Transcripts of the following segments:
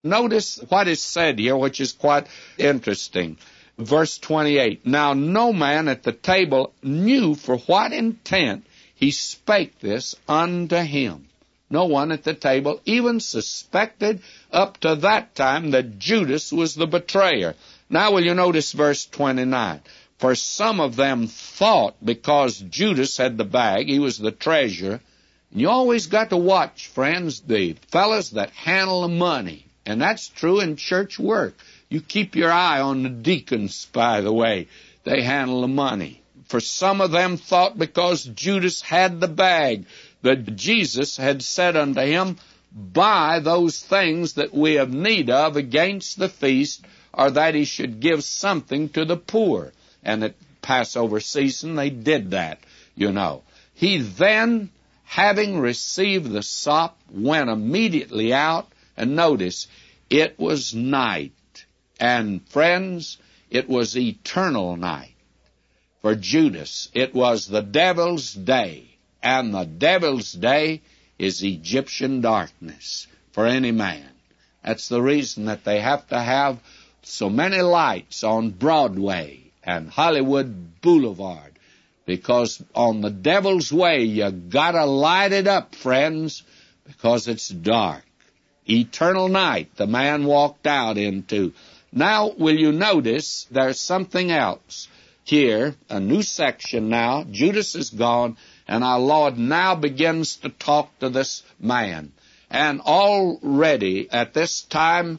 Notice what is said here, which is quite interesting. Verse 28, Now no man at the table knew for what intent he spake this unto him. No one at the table even suspected up to that time that Judas was the betrayer. Now will you notice verse 29? For some of them thought because Judas had the bag, he was the treasurer. And you always got to watch, friends, the fellas that handle the money. And that's true in church work. You keep your eye on the deacons, by the way. They handle the money. For some of them thought because Judas had the bag, that Jesus had said unto him, Buy those things that we have need of against the feast, or that he should give something to the poor. And at Passover season, they did that, you know. He then, having received the sop, went immediately out, and notice, it was night. And friends, it was eternal night. For Judas, it was the devil's day. And the devil's day is Egyptian darkness for any man. That's the reason that they have to have so many lights on Broadway and Hollywood Boulevard. Because on the devil's way, you gotta light it up, friends, because it's dark. Eternal night the man walked out into. Now, will you notice there's something else here, a new section now. Judas is gone, and our Lord now begins to talk to this man. And already at this time,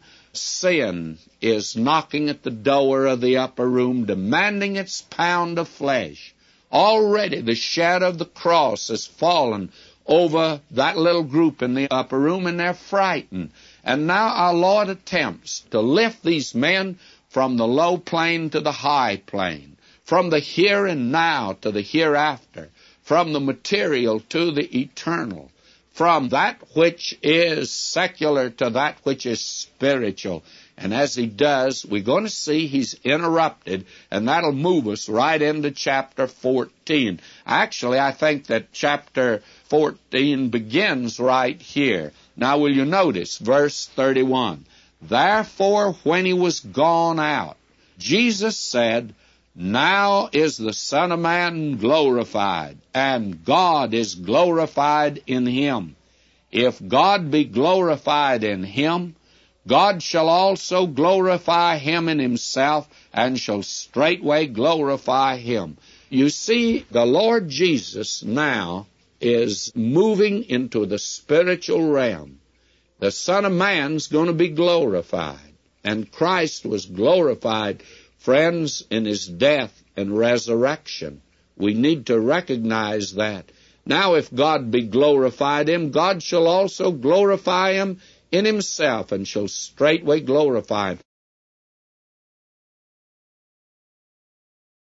sin is knocking at the door of the upper room, demanding its pound of flesh. Already the shadow of the cross has fallen over that little group in the upper room, and they're frightened. And now our Lord attempts to lift these men from the low plane to the high plane, from the here and now to the hereafter, from the material to the eternal, from that which is secular to that which is spiritual. And as he does, we're going to see he's interrupted, and that'll move us right into chapter 14. Actually, I think that chapter 14 begins right here. Now, will you notice verse 31? Therefore, when he was gone out, Jesus said, Now is the Son of Man glorified, and God is glorified in him. If God be glorified in him, God shall also glorify him in himself, and shall straightway glorify him. You see, the Lord Jesus now is moving into the spiritual realm. The Son of Man's going to be glorified. And Christ was glorified, friends, in his death and resurrection. We need to recognize that. Now, if God be glorified in him, God shall also glorify him in himself, and shall straightway glorify him.